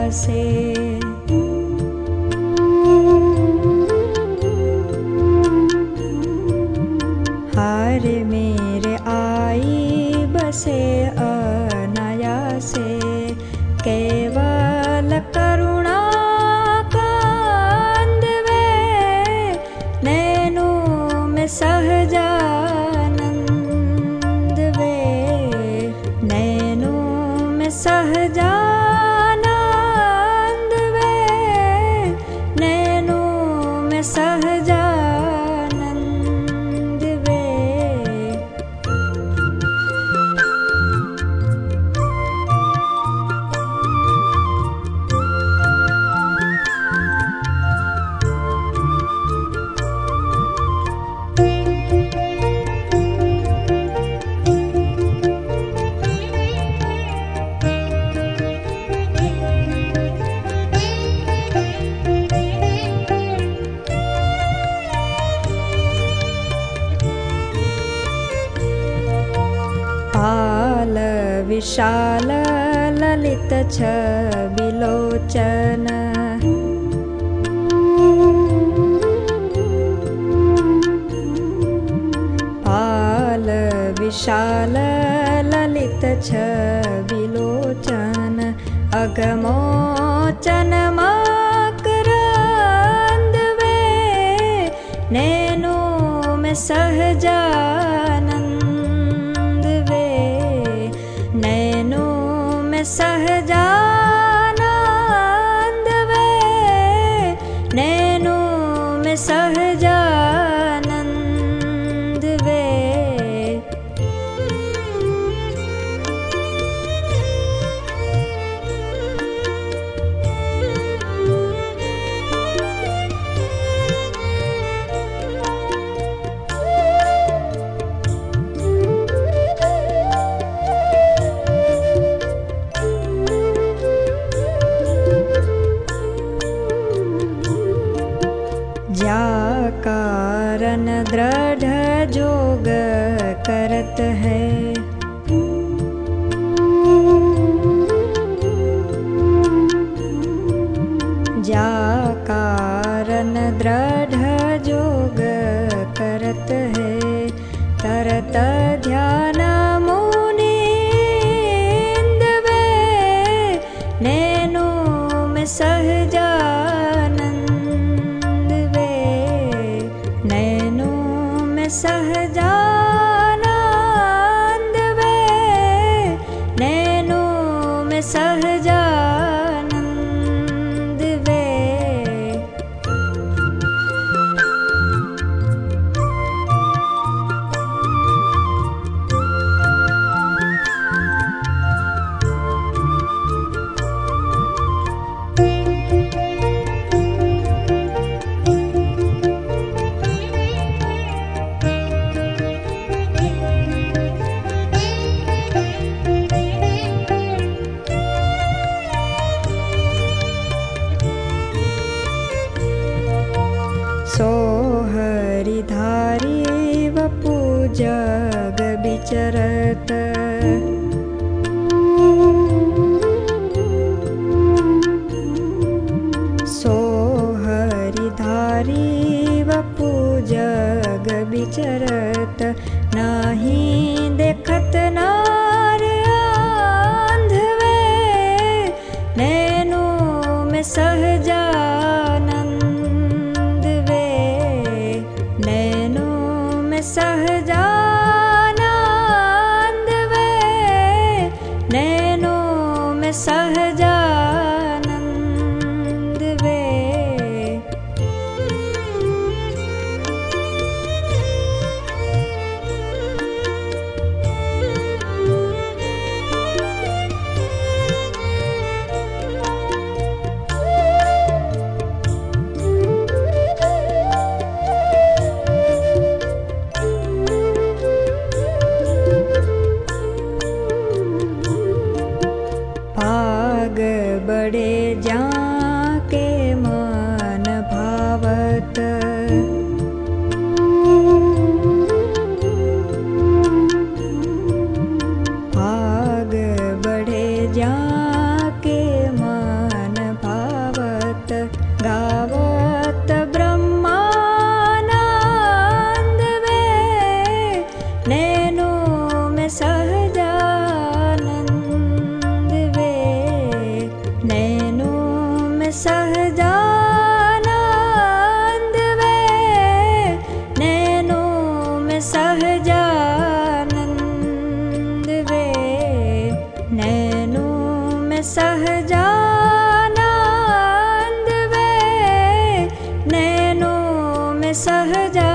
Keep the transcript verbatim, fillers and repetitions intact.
से। हार मेरे आई बसे अनायासे, केवल करुणा कांद वे, नैनों में सहजानंद वे, नैनों में सहजानंद वे, नैनों में सहजानंद वे। पाल विशाल ललित छबिलोचन, पाल विशाल ललित छबिलोचन, अगमोचन मकरंद वे, नैनों में सहजानंद वे, नैनों में सहजानंद वे, नैनों में सहजानंद वे। जा कारण दृढ़ जोग करत है, जा कारण दृढ़ जोग करत है, तरत ध्यान मुनींद वे, नैनों में सहजानंद वे, नैनों में सहजानंद वे, नैनों में सहजानंद वे। सो हरिधारी वपु जग विचरत, सो हरिधारी वपु जग विचरत, नहीं देखत नार आंध वे, नैनों में सहजानंद वे, नैनों में सहजानंद वे, नैनों में सहजानंद वे। बड़े जाके मन भावत, आग बढ़े जाके मन में सहजानंद वे, नैनों में सहजानंद वे, नैनों में सहजानंद वे, नैनों में सहजा